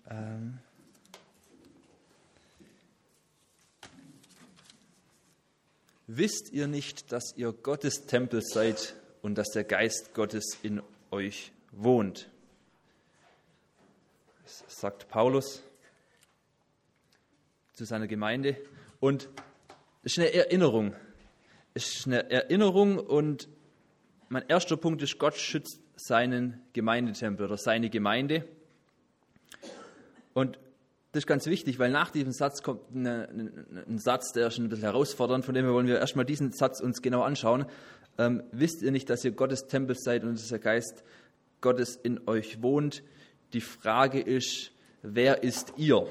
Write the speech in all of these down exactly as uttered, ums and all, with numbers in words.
Ähm Wisst ihr nicht, dass ihr Gottes Tempel seid und dass der Geist Gottes in euch wohnt? Das sagt Paulus zu seiner Gemeinde. Und es ist eine Erinnerung. Es ist eine Erinnerung und mein erster Punkt ist, Gott schützt seinen Gemeindetempel oder seine Gemeinde. Und das ist ganz wichtig, weil nach diesem Satz kommt eine, eine, ein Satz, der ist schon ein bisschen herausfordernd, von dem her wollen wir erstmal diesen Satz uns genau anschauen. Ähm, wisst ihr nicht, dass ihr Gottes Tempel seid und dass der Geist Gottes in euch wohnt? Die Frage ist, wer ist ihr?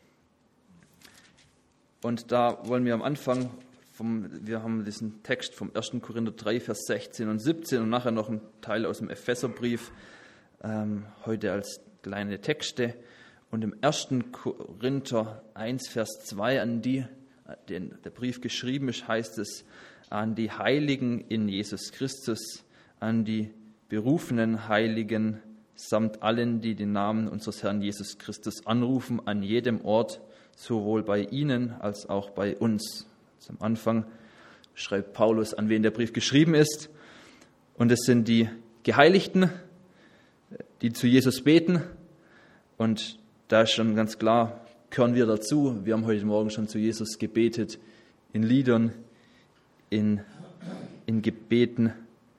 Und da wollen wir am Anfang, vom, wir haben diesen Text vom ersten Korinther drei, Vers sechzehn und siebzehn und nachher noch einen Teil aus dem Epheserbrief, ähm, heute als kleine Texte. Und im ersten Korinther eins, Vers zwei, an die den, der Brief geschrieben ist, heißt es, an die Heiligen in Jesus Christus, an die berufenen Heiligen, samt allen, die den Namen unseres Herrn Jesus Christus anrufen, an jedem Ort, sowohl bei ihnen als auch bei uns. Zum Anfang schreibt Paulus, an wen der Brief geschrieben ist. Und es sind die Geheiligten, die zu Jesus beten. Und da ist schon ganz klar, gehören wir dazu. Wir haben heute Morgen schon zu Jesus gebetet, in Liedern, in, in Gebeten.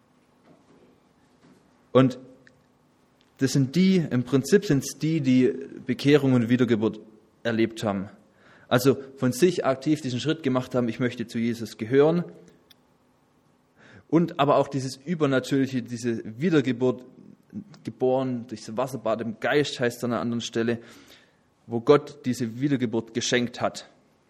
Und das sind die, im Prinzip sind es die, die Bekehrung und Wiedergeburt erlebt haben. Also von sich aktiv diesen Schritt gemacht haben, ich möchte zu Jesus gehören. Und aber auch dieses Übernatürliche, diese Wiedergeburt, geboren durch das Wasserbad im Geist, heißt es an einer anderen Stelle, wo Gott diese Wiedergeburt geschenkt hat.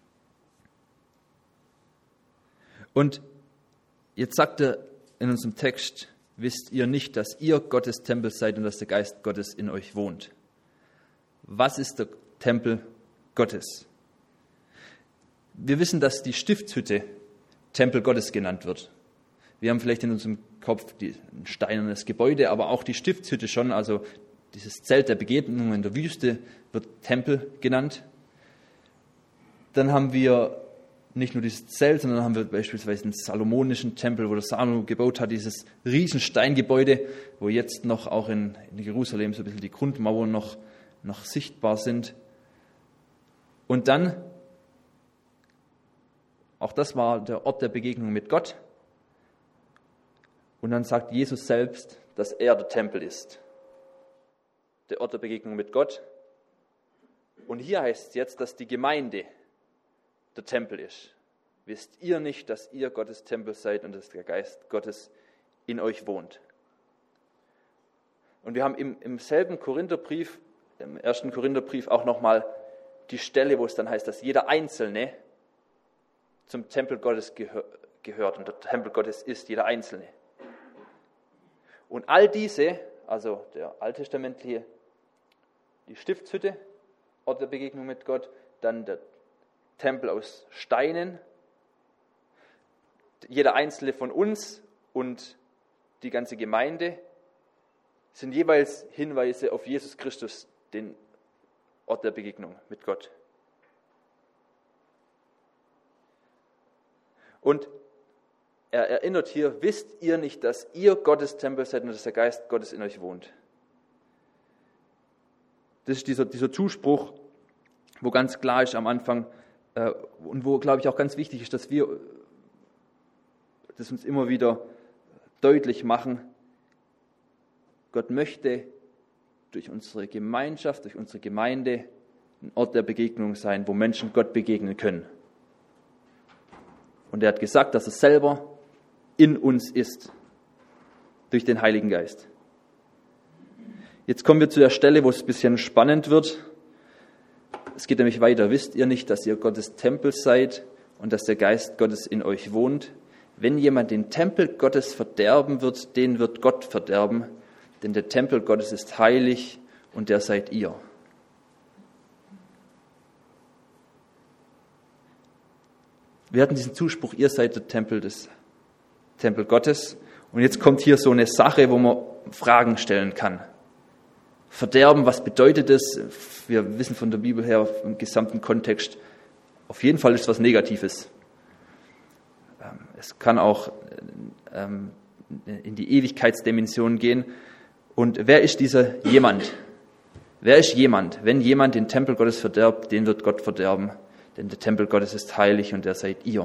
Und jetzt sagt er in unserem Text, wisst ihr nicht, dass ihr Gottes Tempel seid und dass der Geist Gottes in euch wohnt? Was ist der Tempel Gottes? Wir wissen, dass die Stiftshütte Tempel Gottes genannt wird. Wir haben vielleicht in unserem Kopf die, ein steinernes Gebäude, aber auch die Stiftshütte schon, also dieses Zelt der Begegnung in der Wüste wird Tempel genannt. Dann haben wir nicht nur dieses Zelt, sondern haben wir beispielsweise den salomonischen Tempel, wo der Salomo gebaut hat, dieses Riesensteingebäude, wo jetzt noch auch in, in Jerusalem so ein bisschen die Grundmauern noch, noch sichtbar sind. Und dann, auch das war der Ort der Begegnung mit Gott. Und dann sagt Jesus selbst, dass er der Tempel ist. Der Ort der Begegnung mit Gott. Und hier heißt es jetzt, dass die Gemeinde der Tempel ist. Wisst ihr nicht, dass ihr Gottes Tempel seid und dass der Geist Gottes in euch wohnt? Und wir haben im, im selben Korintherbrief, im ersten Korintherbrief auch nochmal die Stelle, wo es dann heißt, dass jeder Einzelne zum Tempel Gottes gehör, gehört und der Tempel Gottes ist jeder Einzelne. Und all diese, also der alttestamentliche, die Stiftshütte, Ort der Begegnung mit Gott, dann der Tempel aus Steinen, jeder einzelne von uns und die ganze Gemeinde sind jeweils Hinweise auf Jesus Christus, den Ort der Begegnung mit Gott. Und er erinnert hier, wisst ihr nicht, dass ihr Gottes Tempel seid und dass der Geist Gottes in euch wohnt? Das ist dieser, dieser Zuspruch, wo ganz klar ist am Anfang äh, und wo, glaube ich, auch ganz wichtig ist, dass wir das uns immer wieder deutlich machen. Gott möchte durch unsere Gemeinschaft, durch unsere Gemeinde ein Ort der Begegnung sein, wo Menschen Gott begegnen können. Und er hat gesagt, dass er selber in uns ist, durch den Heiligen Geist. Jetzt kommen wir zu der Stelle, wo es ein bisschen spannend wird. Es geht nämlich weiter. Wisst ihr nicht, dass ihr Gottes Tempel seid und dass der Geist Gottes in euch wohnt? Wenn jemand den Tempel Gottes verderben wird, den wird Gott verderben, denn der Tempel Gottes ist heilig und der seid ihr. Wir hatten diesen Zuspruch, ihr seid der Tempel des Tempel Gottes. Und jetzt kommt hier so eine Sache, wo man Fragen stellen kann. Verderben, was bedeutet das? Wir wissen von der Bibel her im gesamten Kontext, auf jeden Fall ist es was Negatives. Es kann auch in die Ewigkeitsdimension gehen. Und wer ist dieser jemand? Wer ist jemand? Wenn jemand den Tempel Gottes verderbt, den wird Gott verderben. Denn der Tempel Gottes ist heilig und der seid ihr.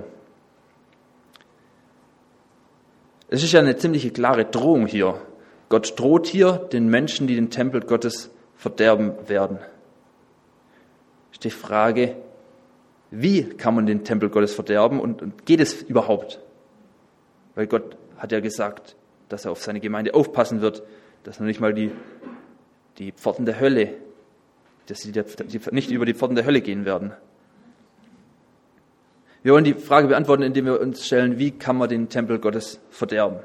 Es ist ja eine ziemlich klare Drohung hier. Gott droht hier den Menschen, die den Tempel Gottes verderben werden. Ist die Frage, wie kann man den Tempel Gottes verderben und, und geht es überhaupt? Weil Gott hat ja gesagt, dass er auf seine Gemeinde aufpassen wird, dass noch nicht mal die, die Pforten der Hölle, dass sie nicht über die Pforten der Hölle gehen werden. Wir wollen die Frage beantworten, indem wir uns stellen, wie kann man den Tempel Gottes verderben?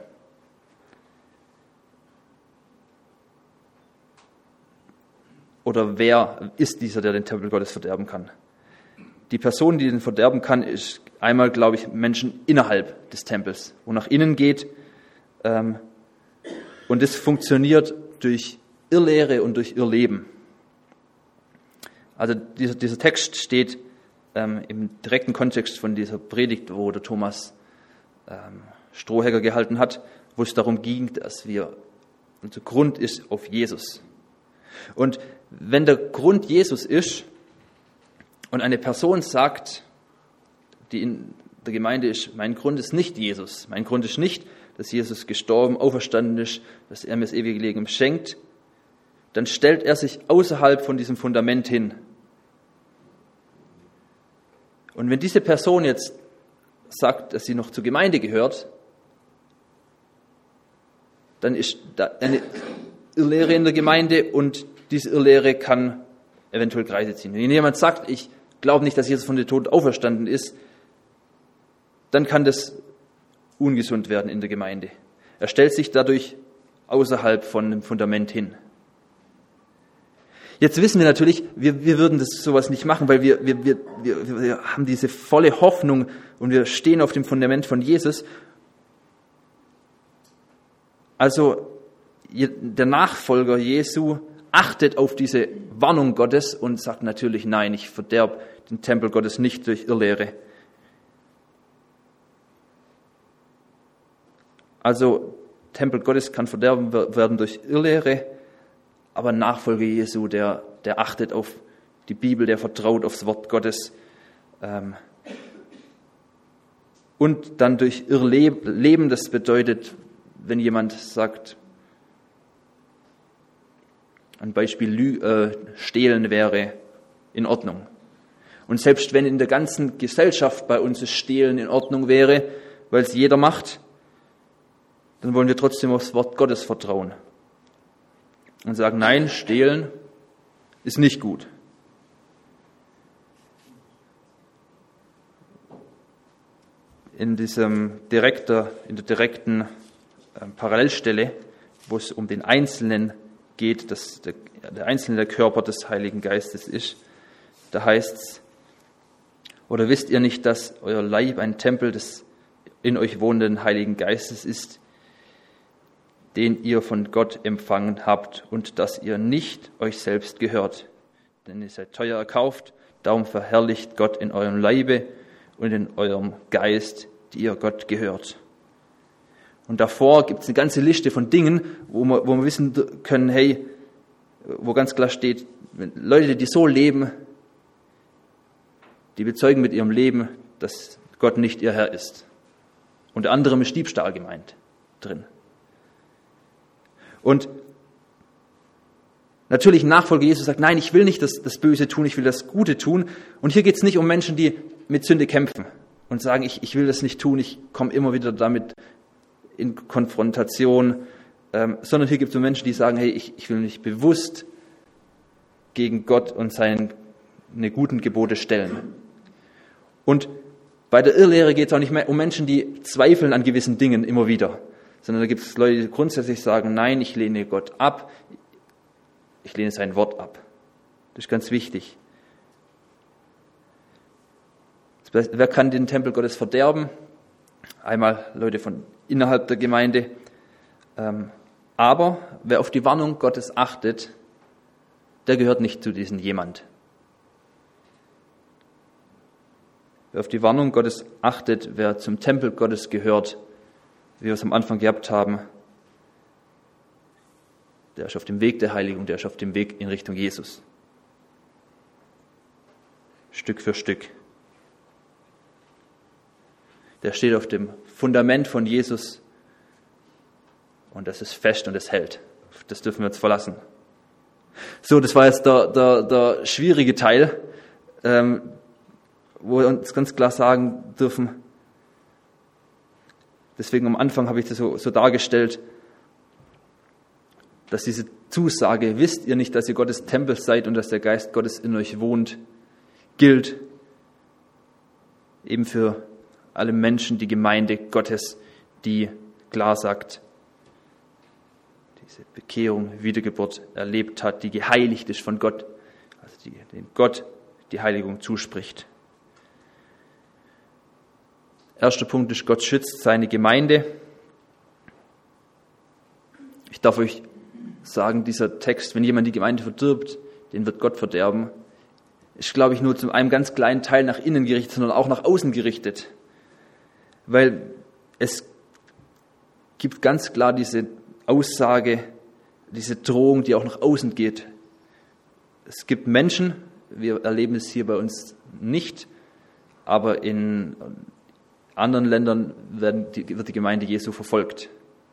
Oder wer ist dieser, der den Tempel Gottes verderben kann? Die Person, die den verderben kann, ist einmal, glaube ich, Menschen innerhalb des Tempels, wo nach innen geht. Ähm, und das funktioniert durch Irrlehre und durch Irrleben. Also dieser, dieser Text steht ähm, im direkten Kontext von dieser Predigt, wo der Thomas ähm, Strohhegger gehalten hat, wo es darum ging, dass wir, unser Grund ist auf Jesus. Und wenn der Grund Jesus ist und eine Person sagt, die in der Gemeinde ist, mein Grund ist nicht Jesus, mein Grund ist nicht, dass Jesus gestorben, auferstanden ist, dass er mir das ewige Leben schenkt, dann stellt er sich außerhalb von diesem Fundament hin. Und wenn diese Person jetzt sagt, dass sie noch zur Gemeinde gehört, dann ist da eine Irrlehre in der Gemeinde und diese Irrlehre kann eventuell Kreise ziehen. Wenn jemand sagt, ich glaube nicht, dass Jesus von den Toten auferstanden ist, dann kann das ungesund werden in der Gemeinde. Er stellt sich dadurch außerhalb von dem Fundament hin. Jetzt wissen wir natürlich, wir, wir würden das sowas nicht machen, weil wir, wir, wir, wir, wir haben diese volle Hoffnung und wir stehen auf dem Fundament von Jesus. Also der Nachfolger Jesu achtet auf diese Warnung Gottes und sagt natürlich, nein, ich verderbe den Tempel Gottes nicht durch Irrlehre. Also Tempel Gottes kann verderben werden durch Irrlehre, aber Nachfolger Jesu, der, der achtet auf die Bibel, der vertraut aufs Wort Gottes. Ähm, und dann durch Irrleben, das bedeutet, wenn jemand sagt, ein Beispiel Lü- äh, Stehlen wäre in Ordnung. Und selbst wenn in der ganzen Gesellschaft bei uns das Stehlen in Ordnung wäre, weil es jeder macht, dann wollen wir trotzdem aufs Wort Gottes vertrauen. Und sagen, nein, Stehlen ist nicht gut. In diesem direkter, in der direkten äh, Parallelstelle, wo es um den Einzelnen geht, dass der, der Einzelne der Körper des Heiligen Geistes ist, da heißt es, oder wisst ihr nicht, dass euer Leib ein Tempel des in euch wohnenden Heiligen Geistes ist, den ihr von Gott empfangen habt und dass ihr nicht euch selbst gehört. Denn ihr seid teuer erkauft, darum verherrlicht Gott in eurem Leibe und in eurem Geist, die ihr Gott gehört. Und davor gibt es eine ganze Liste von Dingen, wo wir, wo wir wissen können, hey, wo ganz klar steht, Leute, die so leben, die bezeugen mit ihrem Leben, dass Gott nicht ihr Herr ist. Unter anderem ist Diebstahl gemeint drin. Und natürlich ein Nachfolger Jesus sagt, nein, ich will nicht das, das Böse tun, ich will das Gute tun. Und hier geht es nicht um Menschen, die mit Sünde kämpfen und sagen, ich, ich will das nicht tun, ich komme immer wieder damit in Konfrontation, ähm, sondern hier gibt es um Menschen, die sagen, hey, ich, ich will mich bewusst gegen Gott und seine guten Gebote stellen. Und bei der Irrlehre geht es auch nicht mehr um Menschen, die zweifeln an gewissen Dingen immer wieder, sondern da gibt es Leute, die grundsätzlich sagen, nein, ich lehne Gott ab, ich lehne sein Wort ab. Das ist ganz wichtig. Wer kann den Tempel Gottes verderben? Einmal Leute von innerhalb der Gemeinde. Aber wer auf die Warnung Gottes achtet, der gehört nicht zu diesem jemand. Wer auf die Warnung Gottes achtet, wer zum Tempel Gottes gehört, wie wir es am Anfang gehabt haben, der ist auf dem Weg der Heiligung, der ist auf dem Weg in Richtung Jesus. Stück für Stück. Der steht auf dem Fundament von Jesus und das ist fest und es hält. Das dürfen wir jetzt verlassen. So, das war jetzt der, der, der schwierige Teil, ähm, wo wir uns ganz klar sagen dürfen, deswegen am Anfang habe ich das so, so dargestellt, dass diese Zusage, wisst ihr nicht, dass ihr Gottes Tempel seid und dass der Geist Gottes in euch wohnt, gilt eben für alle Menschen, die Gemeinde Gottes, die klar sagt, diese Bekehrung, Wiedergeburt erlebt hat, die geheiligt ist von Gott, also die, dem Gott die Heiligung zuspricht. Erster Punkt ist, Gott schützt seine Gemeinde. Ich darf euch sagen, dieser Text, wenn jemand die Gemeinde verdirbt, den wird Gott verderben, ist, glaube ich, nur zu einem ganz kleinen Teil nach innen gerichtet, sondern auch nach außen gerichtet. Weil es gibt ganz klar diese Aussage, diese Drohung, die auch nach außen geht. Es gibt Menschen, wir erleben es hier bei uns nicht, aber in anderen Ländern werden die, wird die Gemeinde Jesu verfolgt.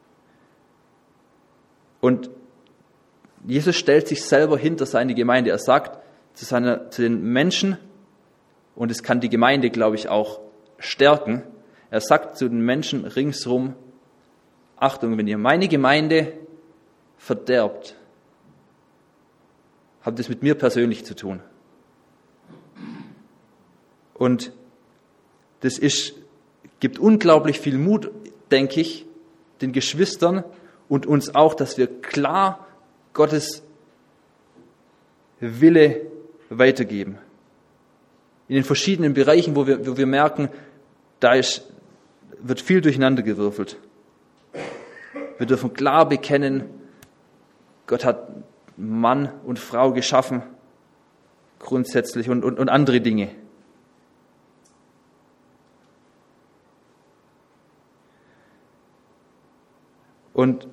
Und Jesus stellt sich selber hinter seine Gemeinde. Er sagt zu, seiner, zu den Menschen, und es kann die Gemeinde, glaube ich, auch stärken, er sagt zu den Menschen ringsherum, Achtung, wenn ihr meine Gemeinde verderbt, habt es mit mir persönlich zu tun. Und das ist, gibt unglaublich viel Mut, denke ich, den Geschwistern und uns auch, dass wir klar Gottes Wille weitergeben. In den verschiedenen Bereichen, wo wir, wo wir merken, da ist, wird viel durcheinandergewürfelt. Wir dürfen klar bekennen, Gott hat Mann und Frau geschaffen, grundsätzlich und, und, und andere Dinge. Und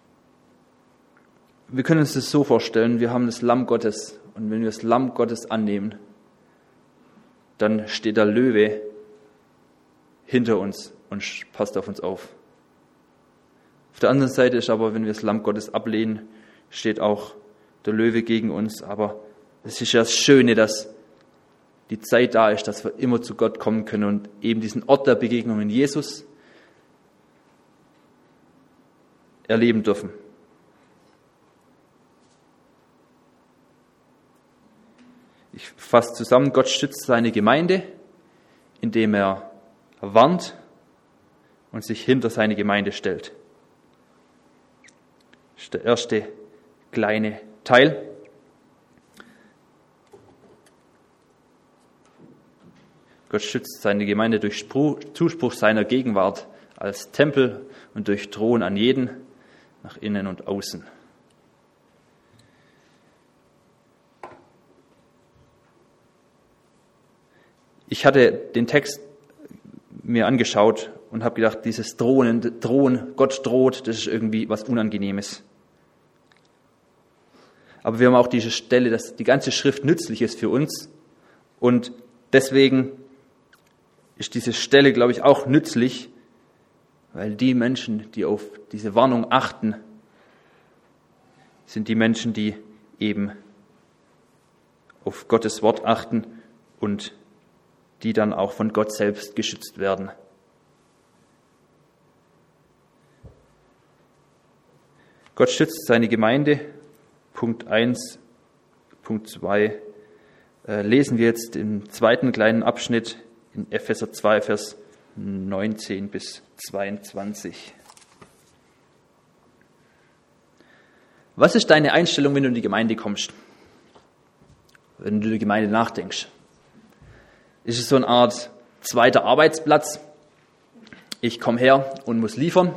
wir können uns das so vorstellen, wir haben das Lamm Gottes und wenn wir das Lamm Gottes annehmen, dann steht der Löwe hinter uns und passt auf uns auf. Auf der anderen Seite ist aber, wenn wir das Lamm Gottes ablehnen, steht auch der Löwe gegen uns. Aber es ist ja das Schöne, dass die Zeit da ist, dass wir immer zu Gott kommen können und eben diesen Ort der Begegnung in Jesus erleben dürfen. Ich fasse zusammen, Gott schützt seine Gemeinde, indem er warnt und sich hinter seine Gemeinde stellt. Das ist der erste kleine Teil. Gott schützt seine Gemeinde durch Zuspruch seiner Gegenwart als Tempel und durch Drohen an jeden, nach innen und außen. Ich hatte den Text mir angeschaut und habe gedacht, dieses Drohen, Drohen, Gott droht, das ist irgendwie was Unangenehmes. Aber wir haben auch diese Stelle, dass die ganze Schrift nützlich ist für uns und deswegen ist diese Stelle, glaube ich, auch nützlich, weil die Menschen, die auf diese Warnung achten, sind die Menschen, die eben auf Gottes Wort achten und die dann auch von Gott selbst geschützt werden. Gott schützt seine Gemeinde. Punkt eins, Punkt zwei äh, lesen wir jetzt im zweiten kleinen Abschnitt in Epheser zwei, Vers neunzehn bis zweiundzwanzig. Was ist deine Einstellung, wenn du in die Gemeinde kommst? Wenn du über die Gemeinde nachdenkst? Ist es so eine Art zweiter Arbeitsplatz? Ich komme her und muss liefern.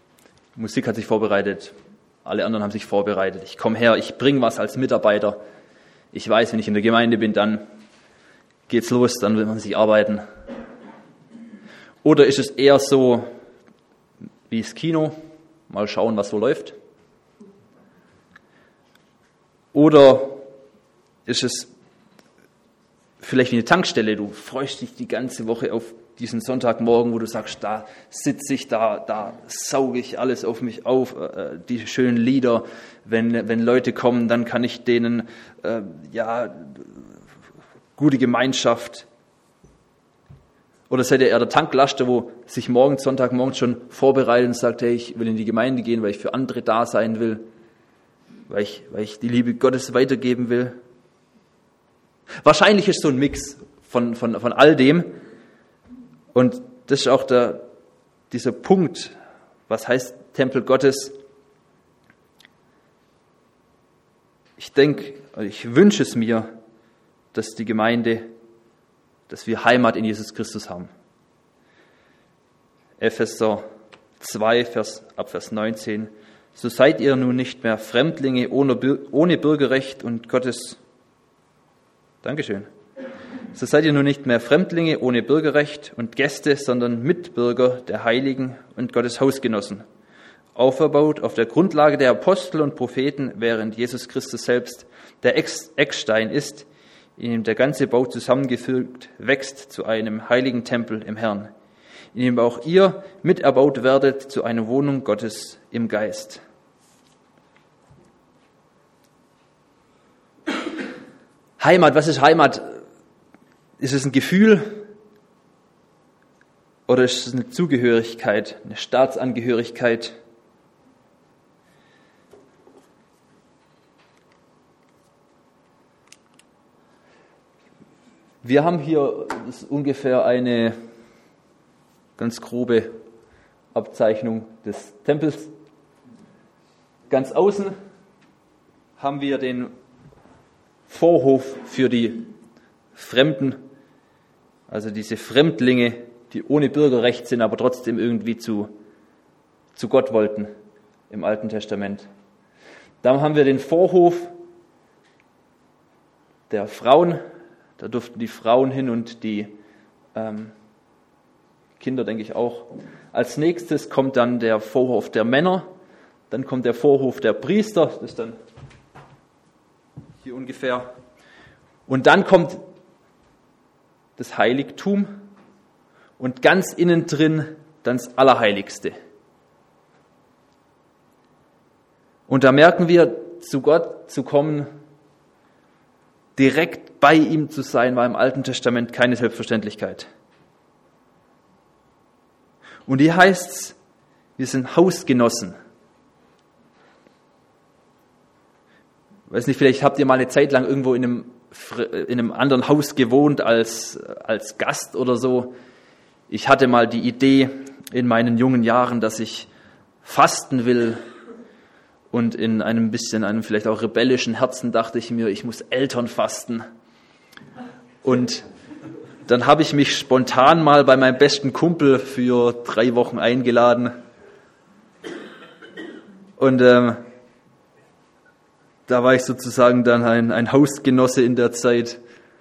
Musik hat sich vorbereitet, alle anderen haben sich vorbereitet. Ich komme her, ich bringe was als Mitarbeiter. Ich weiß, wenn ich in der Gemeinde bin, dann geht's los, dann will man sich arbeiten. Oder ist es eher so wie das Kino, mal schauen, was so läuft? Oder ist es vielleicht wie eine Tankstelle, du freust dich die ganze Woche auf diesen Sonntagmorgen, wo du sagst, da sitze ich, da, da sauge ich alles auf mich auf, äh, die schönen Lieder, wenn, wenn Leute kommen, dann kann ich denen, äh, ja, gute Gemeinschaft. Oder seid ihr eher der Tanklaster, wo sich morgens, Sonntagmorgens schon vorbereitet und sagt, hey, ich will in die Gemeinde gehen, weil ich für andere da sein will, weil ich, weil ich die Liebe Gottes weitergeben will? Wahrscheinlich ist so ein Mix von, von, von all dem. Und das ist auch der, dieser Punkt, was heißt Tempel Gottes? Ich denke, ich wünsche es mir, dass die Gemeinde, dass wir Heimat in Jesus Christus haben. Epheser zwei, Vers, ab Vers neunzehn. So seid ihr nun nicht mehr Fremdlinge ohne, ohne Bürgerrecht und Gottes. Dankeschön. So seid ihr nun nicht mehr Fremdlinge ohne Bürgerrecht und Gäste, sondern Mitbürger der Heiligen und Gottes Hausgenossen, auferbaut auf der Grundlage der Apostel und Propheten, während Jesus Christus selbst der Eckstein ist, in dem der ganze Bau zusammengefügt wächst zu einem heiligen Tempel im Herrn, in dem auch ihr miterbaut werdet zu einer Wohnung Gottes im Geist. Heimat, was ist Heimat? Ist es ein Gefühl oder ist es eine Zugehörigkeit, eine Staatsangehörigkeit? Wir haben hier das ist ungefähr eine ganz grobe Abzeichnung des Tempels. Ganz außen haben wir den Vorhof für die Fremden, also diese Fremdlinge, die ohne Bürgerrecht sind, aber trotzdem irgendwie zu, zu Gott wollten im Alten Testament. Dann haben wir den Vorhof der Frauen, da durften die Frauen hin und die ähm, Kinder, denke ich auch. Als nächstes kommt dann der Vorhof der Männer, dann kommt der Vorhof der Priester, das ist dann hier ungefähr. Und dann kommt das Heiligtum und ganz innen drin dann das Allerheiligste. Und da merken wir, zu Gott zu kommen, direkt bei ihm zu sein, war im Alten Testament keine Selbstverständlichkeit. Und hier heißt es, wir sind Hausgenossen. Ich weiß nicht, vielleicht habt ihr mal eine Zeit lang irgendwo in einem, in einem anderen Haus gewohnt als, als Gast oder so. Ich hatte mal die Idee in meinen jungen Jahren, dass ich fasten will. Und in einem bisschen, einem vielleicht auch rebellischen Herzen dachte ich mir, ich muss Eltern fasten. Und dann habe ich mich spontan mal bei meinem besten Kumpel für drei Wochen eingeladen. Und ähm, da war ich sozusagen dann ein, ein Hausgenosse in der Zeit.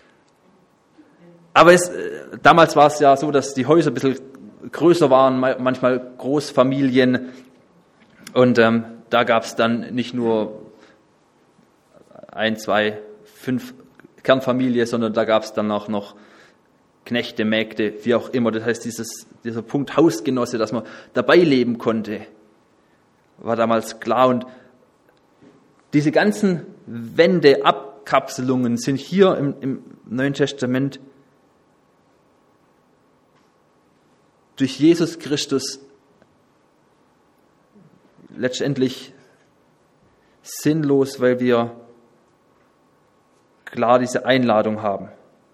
Aber es, damals war es ja so, dass die Häuser ein bisschen größer waren, manchmal Großfamilien. Und ähm, da gab es dann nicht nur ein, zwei, fünf Kernfamilie, sondern da gab es dann auch noch Knechte, Mägde, wie auch immer. Das heißt, dieses, dieser Punkt Hausgenosse, dass man dabei leben konnte, war damals klar. Und diese ganzen Wände, Abkapselungen sind hier im, im Neuen Testament durch Jesus Christus letztendlich sinnlos, weil wir klar diese Einladung haben.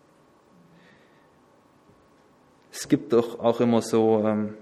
Es gibt doch auch immer so, ähm,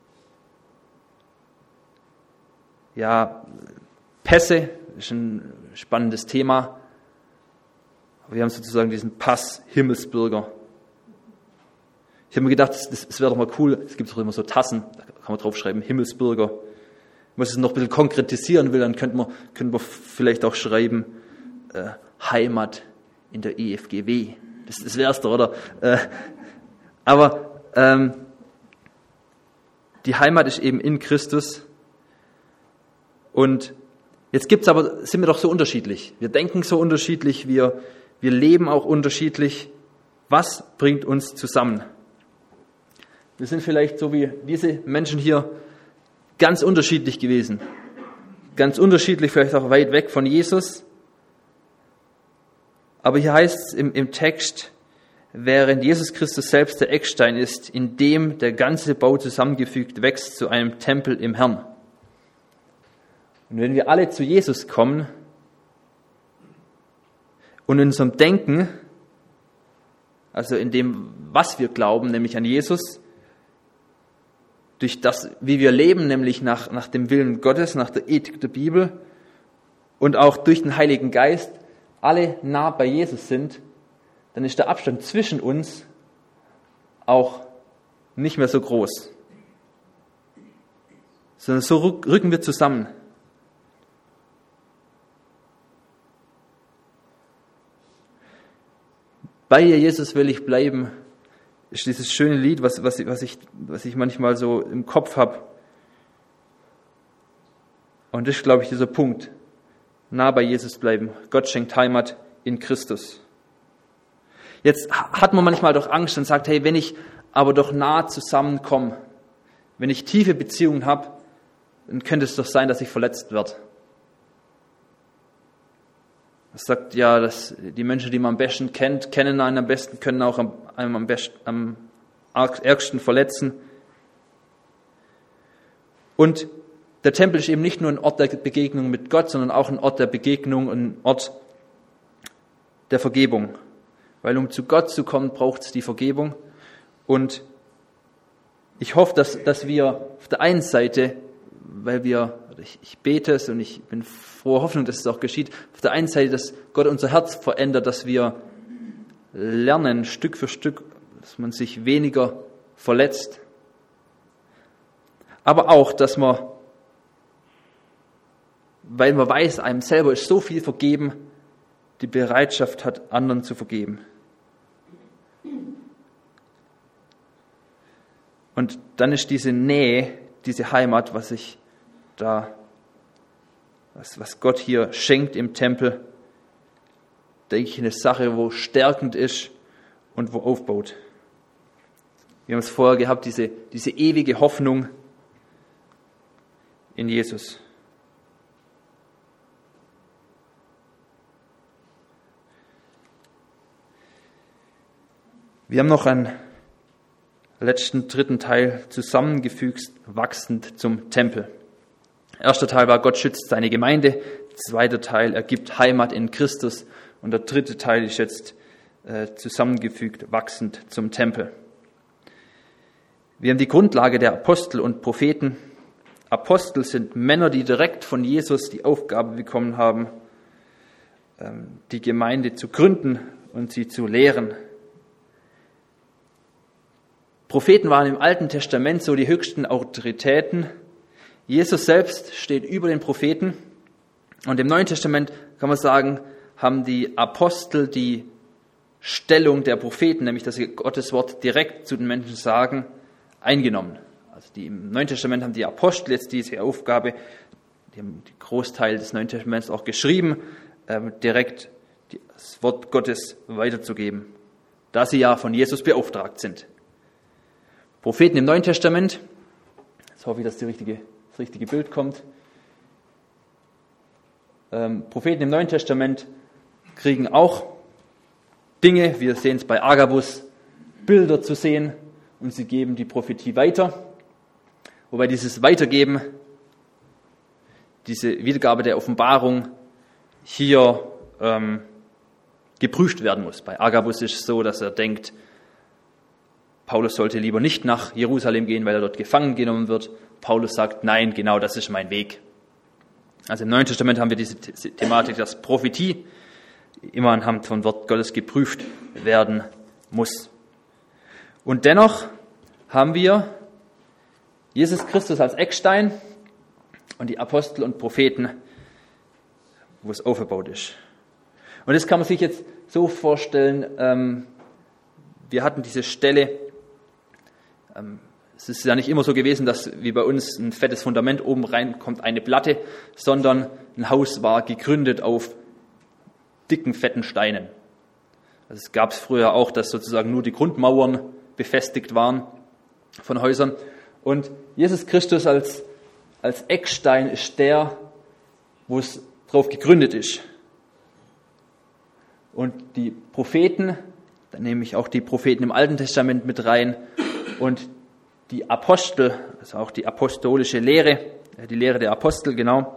ja, Pässe, ist ein spannendes Thema. Aber wir haben sozusagen diesen Pass Himmelsbürger. Ich habe mir gedacht, das, das wäre doch mal cool. Es gibt doch immer so Tassen, da kann man draufschreiben, Himmelsbürger. Wenn man es noch ein bisschen konkretisieren will, dann könnte man, könnte man vielleicht auch schreiben, äh, Heimat in der E F G W. Das, das wär's doch, oder? Äh, aber ähm, die Heimat ist eben in Christus. Und jetzt gibt's aber, sind wir doch so unterschiedlich. Wir denken so unterschiedlich, wir, wir leben auch unterschiedlich. Was bringt uns zusammen? Wir sind vielleicht so wie diese Menschen hier ganz unterschiedlich gewesen. Ganz unterschiedlich, vielleicht auch weit weg von Jesus. Aber hier heißt es im, im Text, während Jesus Christus selbst der Eckstein ist, in dem der ganze Bau zusammengefügt wächst zu einem Tempel im Herrn. Und wenn wir alle zu Jesus kommen und in unserem Denken, also in dem, was wir glauben, nämlich an Jesus, durch das, wie wir leben, nämlich nach, nach dem Willen Gottes, nach der Ethik der Bibel und auch durch den Heiligen Geist, alle nah bei Jesus sind, dann ist der Abstand zwischen uns auch nicht mehr so groß. Sondern so rücken wir zusammen. Bei dir, Jesus, will ich bleiben, ist dieses schöne Lied, was, was, was, ich, was ich manchmal so im Kopf habe. Und das ist, glaube ich, dieser Punkt. Nah bei Jesus bleiben. Gott schenkt Heimat in Christus. Jetzt hat man manchmal doch Angst und sagt, hey, wenn ich aber doch nah zusammenkomme, wenn ich tiefe Beziehungen habe, dann könnte es doch sein, dass ich verletzt werde. Das sagt ja, dass die Menschen, die man am besten kennt, kennen einen am besten, können auch am, einem am, besten, am ärgsten verletzen. Und der Tempel ist eben nicht nur ein Ort der Begegnung mit Gott, sondern auch ein Ort der Begegnung, ein Ort der Vergebung. Weil um zu Gott zu kommen, braucht es die Vergebung. Und ich hoffe, dass, dass wir auf der einen Seite, weil wir, ich, ich bete es und ich bin froher Hoffnung, dass es auch geschieht, auf der einen Seite, dass Gott unser Herz verändert, dass wir lernen, Stück für Stück, dass man sich weniger verletzt. Aber auch, dass man, weil man weiß, einem selber ist so viel vergeben, die Bereitschaft hat, anderen zu vergeben. Und dann ist diese Nähe, diese Heimat, was ich da, was, was Gott hier schenkt im Tempel, denke ich, eine Sache, wo stärkend ist und wo aufbaut. Wir haben es vorher gehabt, diese, diese ewige Hoffnung in Jesus. Wir haben noch einen letzten dritten Teil zusammengefügt, wachsend zum Tempel. Erster Teil war, Gott schützt seine Gemeinde. Zweiter Teil, er gibt Heimat in Christus. Und der dritte Teil ist jetzt äh, zusammengefügt, wachsend zum Tempel. Wir haben die Grundlage der Apostel und Propheten. Apostel sind Männer, die direkt von Jesus die Aufgabe bekommen haben, ähm, die Gemeinde zu gründen und sie zu lehren. Propheten waren im Alten Testament so die höchsten Autoritäten. Jesus selbst steht über den Propheten. Und im Neuen Testament kann man sagen, haben die Apostel die Stellung der Propheten, nämlich dass sie Gottes Wort direkt zu den Menschen sagen, eingenommen. Also die, im Neuen Testament haben die Apostel jetzt diese Aufgabe, die haben den Großteil des Neuen Testaments auch geschrieben, äh, direkt das Wort Gottes weiterzugeben, da sie ja von Jesus beauftragt sind. Propheten im Neuen Testament, jetzt hoffe ich, dass die richtige, das richtige Bild kommt. Ähm, Propheten im Neuen Testament kriegen auch Dinge, wir sehen es bei Agabus, Bilder zu sehen und sie geben die Prophetie weiter. Wobei dieses Weitergeben, diese Wiedergabe der Offenbarung hier ähm, geprüft werden muss. Bei Agabus ist es so, dass er denkt, Paulus sollte lieber nicht nach Jerusalem gehen, weil er dort gefangen genommen wird. Paulus sagt, nein, genau das ist mein Weg. Also im Neuen Testament haben wir diese Thematik, dass Prophetie immer anhand von Wort Gottes geprüft werden muss. Und dennoch haben wir Jesus Christus als Eckstein und die Apostel und Propheten, wo es aufgebaut ist. Und das kann man sich jetzt so vorstellen, ähm, wir hatten diese Stelle, ähm, es ist ja nicht immer so gewesen, dass wie bei uns ein fettes Fundament oben reinkommt, eine Platte, sondern ein Haus war gegründet auf dicken, fetten Steinen. Also es gab es früher auch, dass sozusagen nur die Grundmauern befestigt waren von Häusern. Und Jesus Christus als, als Eckstein ist der, wo es drauf gegründet ist. Und die Propheten, da nehme ich auch die Propheten im Alten Testament mit rein, und die Apostel, also auch die apostolische Lehre, die Lehre der Apostel, genau,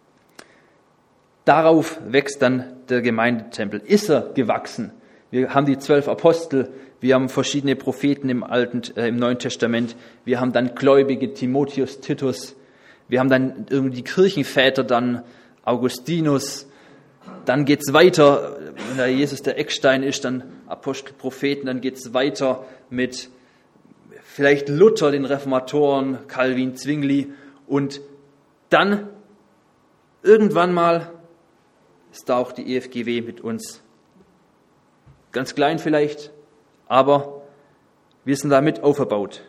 darauf wächst dann der Gemeindetempel. Ist er gewachsen? Wir haben die zwölf Apostel, wir haben verschiedene Propheten im Alten, äh, im Neuen Testament, wir haben dann Gläubige, Timotheus, Titus, wir haben dann irgendwie die Kirchenväter, dann Augustinus, dann geht's weiter, wenn da Jesus der Eckstein ist, dann Apostel, Propheten, dann geht's weiter mit vielleicht Luther, den Reformatoren, Calvin, Zwingli, und dann irgendwann mal ist da auch die E F G W mit uns. Ganz klein vielleicht, aber wir sind damit aufgebaut.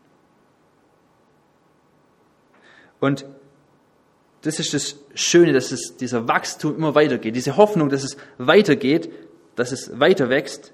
Und das ist das Schöne, dass es dieser Wachstum immer weitergeht, diese Hoffnung, dass es weitergeht, dass es weiter wächst,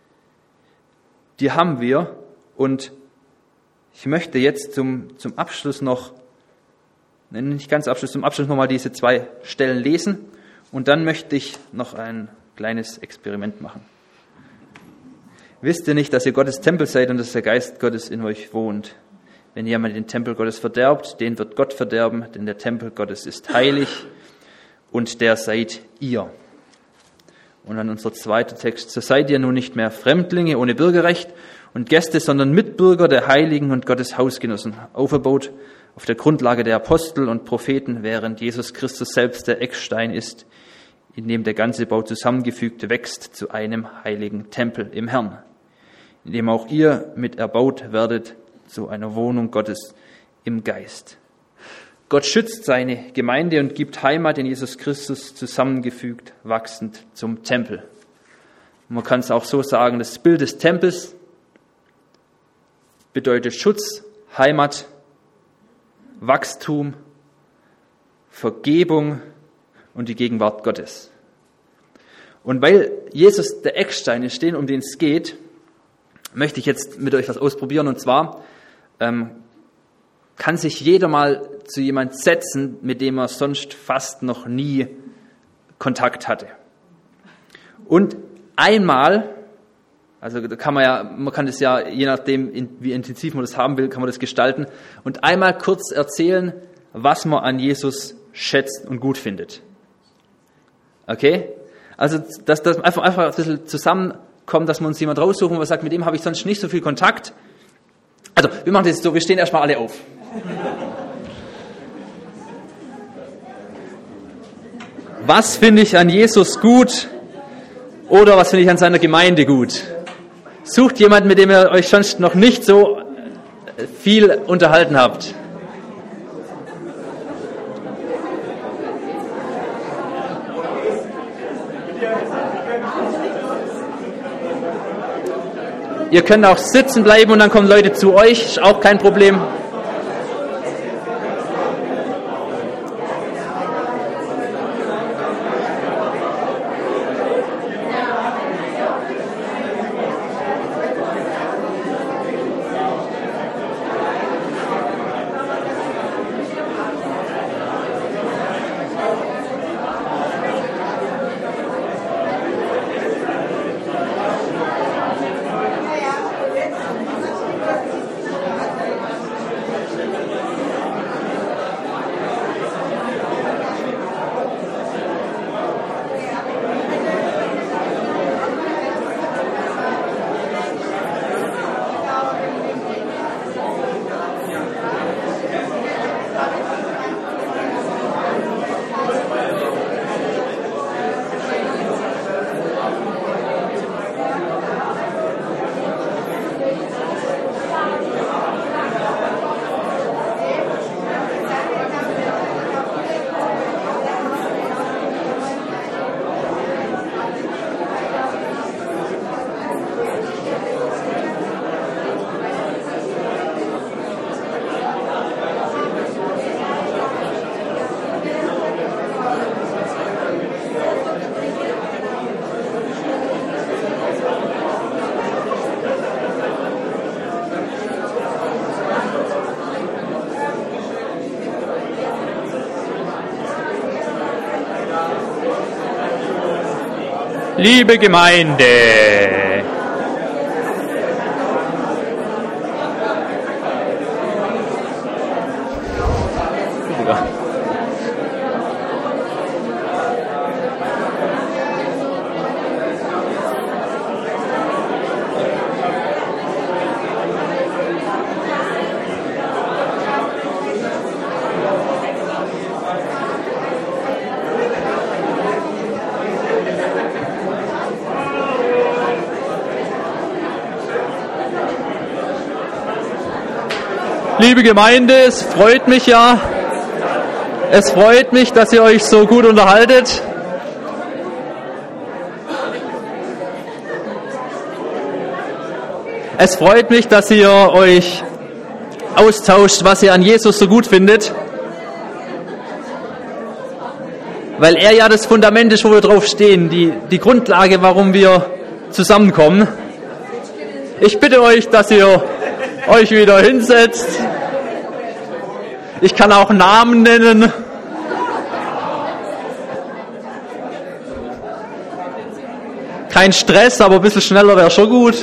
die haben wir. Und ich möchte jetzt zum, zum Abschluss noch, nicht ganz Abschluss, zum Abschluss nochmal diese zwei Stellen lesen, und dann möchte ich noch ein kleines Experiment machen. Wisst ihr nicht, dass ihr Gottes Tempel seid und dass der Geist Gottes in euch wohnt? Wenn jemand den Tempel Gottes verderbt, den wird Gott verderben, denn der Tempel Gottes ist heilig und der seid ihr. Und dann unser zweiter Text: So seid ihr nun nicht mehr Fremdlinge ohne Bürgerrecht und Gäste, sondern Mitbürger der Heiligen und Gottes Hausgenossen, aufgebaut auf der Grundlage der Apostel und Propheten, während Jesus Christus selbst der Eckstein ist, in dem der ganze Bau zusammengefügt wächst zu einem heiligen Tempel im Herrn, in dem auch ihr mit erbaut werdet zu einer Wohnung Gottes im Geist. Gott schützt seine Gemeinde und gibt Heimat in Jesus Christus, zusammengefügt, wachsend zum Tempel. Und man kann es auch so sagen, das Bild des Tempels bedeutet Schutz, Heimat, Wachstum, Vergebung und die Gegenwart Gottes. Und weil Jesus der Eckstein ist, den, um den es geht, möchte ich jetzt mit euch was ausprobieren. Und zwar ähm, kann sich jeder mal zu jemand setzen, mit dem er sonst fast noch nie Kontakt hatte. Und einmal, also da kann man ja, man kann das ja, je nachdem, wie intensiv man das haben will, kann man das gestalten, und einmal kurz erzählen, was man an Jesus schätzt und gut findet. Okay? Also, dass das einfach, einfach ein bisschen zusammenkommt, dass wir uns jemand raussuchen, wo man sagt, mit dem habe ich sonst nicht so viel Kontakt. Also, wir machen das jetzt so, wir stehen erstmal alle auf. Was finde ich an Jesus gut oder was finde ich an seiner Gemeinde gut? Sucht jemanden, mit dem ihr euch sonst noch nicht so viel unterhalten habt. Ihr könnt auch sitzen bleiben und dann kommen Leute zu euch, ist auch kein Problem. Liebe Gemeinde, Liebe Gemeinde, es freut mich ja, es freut mich, dass ihr euch so gut unterhaltet. Es freut mich, dass ihr euch austauscht, was ihr an Jesus so gut findet, weil er ja das Fundament ist, wo wir drauf stehen, die, die Grundlage, warum wir zusammenkommen. Ich bitte euch, dass ihr euch wieder hinsetzt. Ich kann auch Namen nennen. Kein Stress, aber ein bisschen schneller wäre schon gut.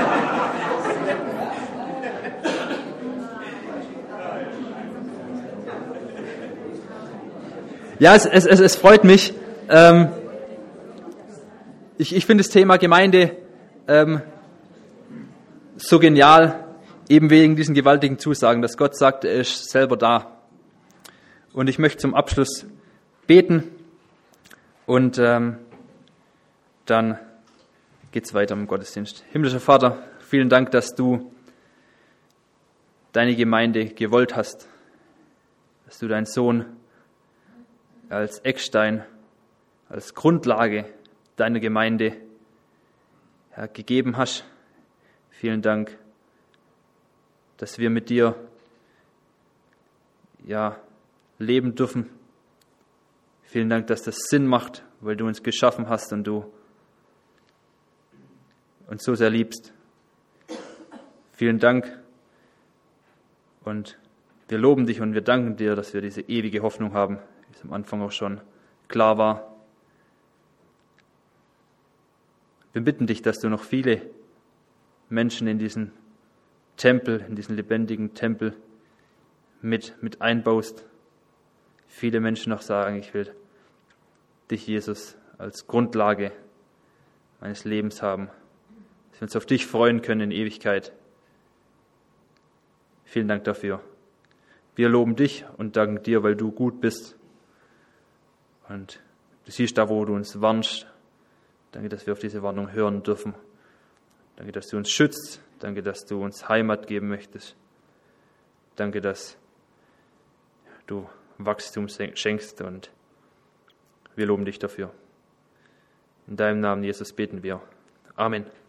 Ja, es, es, es freut mich. Ähm, ich ich finde das Thema Gemeinde ähm, so genial. Eben wegen diesen gewaltigen Zusagen, dass Gott sagt, er ist selber da. Und ich möchte zum Abschluss beten und ähm, dann geht's weiter im Gottesdienst. Himmlischer Vater, vielen Dank, dass du deine Gemeinde gewollt hast, dass du deinen Sohn als Eckstein, als Grundlage deiner Gemeinde ja, gegeben hast. Vielen Dank, dass wir mit dir ja, leben dürfen. Vielen Dank, dass das Sinn macht, weil du uns geschaffen hast und du uns so sehr liebst. Vielen Dank und wir loben dich und wir danken dir, dass wir diese ewige Hoffnung haben, wie es am Anfang auch schon klar war. Wir bitten dich, dass du noch viele Menschen in diesen Tempel, in diesen lebendigen Tempel mit, mit einbaust. Viele Menschen noch sagen, ich will dich, Jesus, als Grundlage meines Lebens haben, dass wir uns auf dich freuen können in Ewigkeit. Vielen Dank dafür. Wir loben dich und danken dir, weil du gut bist. Und du siehst da, wo du uns warnst. Danke, dass wir auf diese Warnung hören dürfen. Danke, dass du uns schützt. Danke, dass du uns Heimat geben möchtest. Danke, dass du Wachstum schenkst und wir loben dich dafür. In deinem Namen, Jesus, beten wir. Amen.